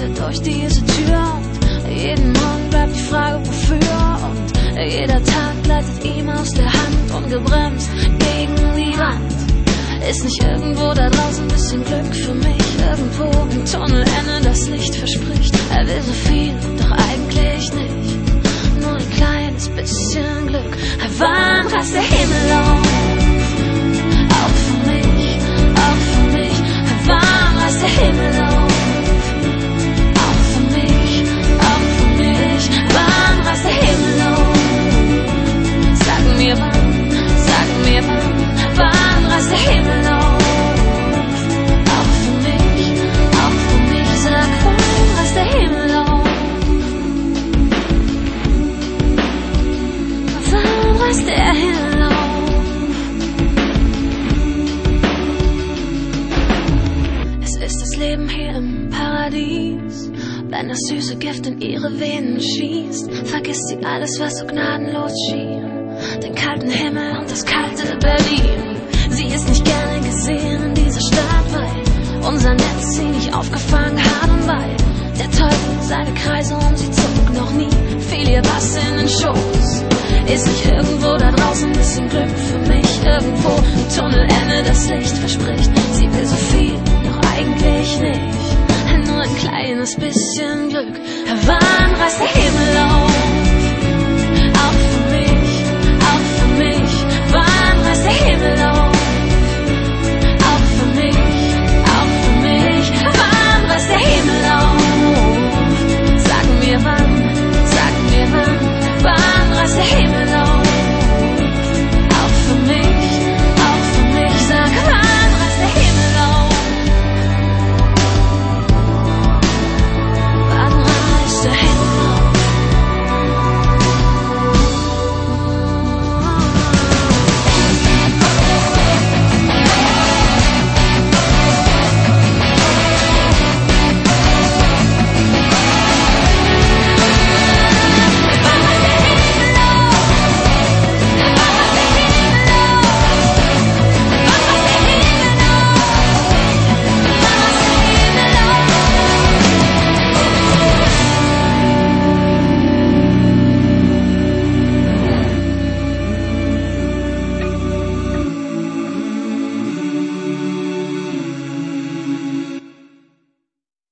schreitet durch diese Tür und jeden Morgen bleibt die Frage, wofür. Und jeder Tag gleitet ihm aus der Hand, ungebremst gegen die Wand. Ist nicht irgendwo da draußen ein bisschen Glück für mich? Irgendwo im Tunnelende das Licht verspricht. Er will so viel, doch eigentlich nicht. Nur ein kleines bisschen Glück. Wann reißt der Himmel auf? Auch für mich, auch für mich. Wann reißt der Himmel auf? Auch für mich, auch für mich. Wann reißt der Himmel auf? Sag mir wann, sag mir wann. Wann reißt der Himmel auf? Auch für mich, sag, wann reißt der Himmel auf? Wann reißt der Himmel auf? Es ist das Leben hier im Paradies. Wenn das süße Gift in ihre Venen schießt, vergisst sie alles, was so gnadenlos schien. Den kalten Himmel und das kalte Berlin. Sie ist nicht gerne gesehen in dieser Stadt, weil unser Netz sie nicht aufgefangen hat und weil der Teufel seine Kreise um sie zog. Noch nie fiel ihr was in den Schoß. Ist nicht irgendwo da draußen ein bisschen Glück für mich? Irgendwo im Tunnelende das Licht verspricht. Sie will so viel, doch eigentlich nicht. Nur ein kleines bisschen Glück. Wann reißt der Himmel auf?